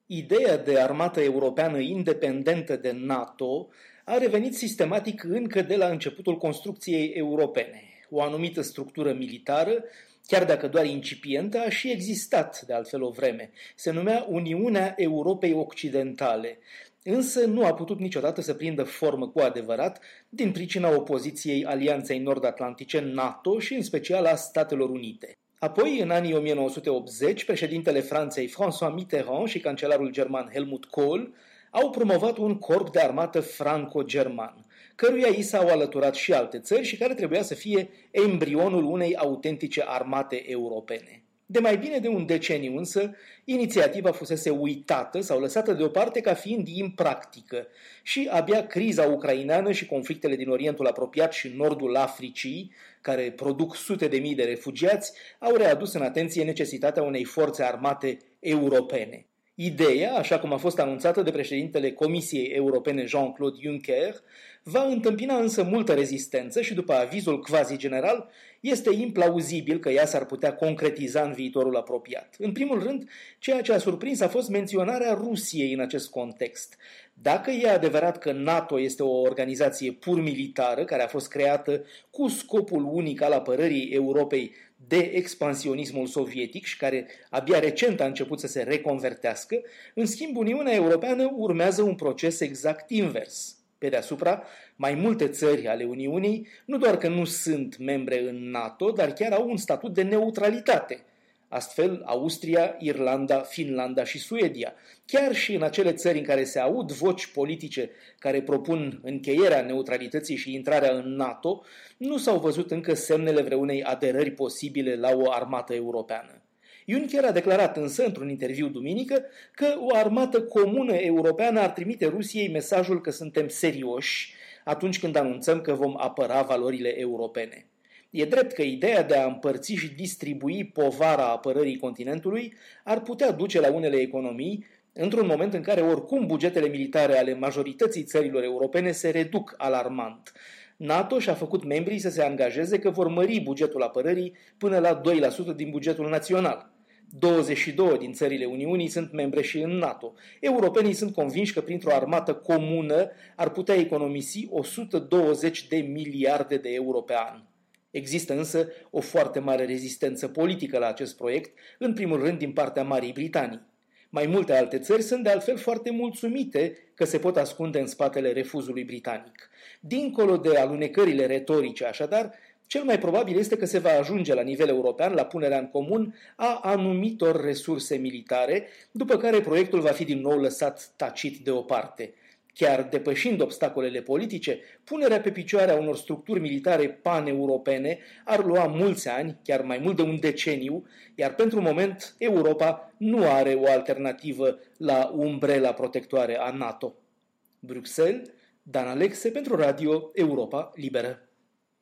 Ideea de armată europeană independentă de NATO a revenit sistematic încă de la începutul construcției europene. O anumită structură militară, chiar dacă doar incipientă, a și existat de altfel o vreme. Se numea Uniunea Europei Occidentale, însă nu a putut niciodată să prindă formă cu adevărat din pricina opoziției Alianței Nord-Atlantice NATO și în special a Statelor Unite. Apoi, în anii 1980, președintele Franței François Mitterrand și cancelarul german Helmut Kohl au promovat un corp de armată franco-german, căruia i s-au alăturat și alte țări și care trebuia să fie embrionul unei autentice armate europene. De mai bine de un deceniu însă, inițiativa fusese uitată sau lăsată deoparte ca fiind impractică și abia criza ucraineană și conflictele din Orientul apropiat și nordul Africii, care produc sute de mii de refugiați, au readus în atenție necesitatea unei forțe armate europene. Ideea, așa cum a fost anunțată de președintele Comisiei Europene Jean-Claude Juncker, va întâmpina însă multă rezistență și după avizul quasi-general, este implauzibil că ea s-ar putea concretiza în viitorul apropiat. În primul rând, ceea ce a surprins a fost menționarea Rusiei în acest context. Dacă e adevărat că NATO este o organizație pur militară care a fost creată cu scopul unic al apărării Europei de expansionismul sovietic și care abia recent a început să se reconvertească, în schimb Uniunea Europeană urmează un proces exact invers. Pe deasupra, mai multe țări ale Uniunii nu doar că nu sunt membre în NATO, dar chiar au un statut de neutralitate. Astfel, Austria, Irlanda, Finlanda și Suedia, chiar și în acele țări în care se aud voci politice care propun încheierea neutralității și intrarea în NATO, nu s-au văzut încă semnele vreunei aderări posibile la o armată europeană. Juncker a declarat însă, într-un interviu duminică, că o armată comună europeană ar trimite Rusiei mesajul că suntem serioși atunci când anunțăm că vom apăra valorile europene. E drept că ideea de a împărți și distribui povara apărării continentului ar putea duce la unele economii, într-un moment în care oricum bugetele militare ale majorității țărilor europene se reduc alarmant. NATO și-a făcut membrii să se angajeze că vor mări bugetul apărării până la 2% din bugetul național. 22 din țările Uniunii sunt membre și în NATO. Europenii sunt convinși că printr-o armată comună ar putea economisi 120 de miliarde de euro pe an. Există însă o foarte mare rezistență politică la acest proiect, în primul rând din partea Marii Britanii. Mai multe alte țări sunt de altfel foarte mulțumite că se pot ascunde în spatele refuzului britanic. Dincolo de alunecările retorice, așadar, cel mai probabil este că se va ajunge la nivel european la punerea în comun a anumitor resurse militare, după care proiectul va fi din nou lăsat tacit deoparte. Chiar depășind obstacolele politice, punerea pe picioare a unor structuri militare paneuropene ar lua mulți ani, chiar mai mult de un deceniu, iar pentru moment Europa nu are o alternativă la umbrela protectoare a NATO. Bruxelles, Dan Alexe pentru Radio Europa Liberă.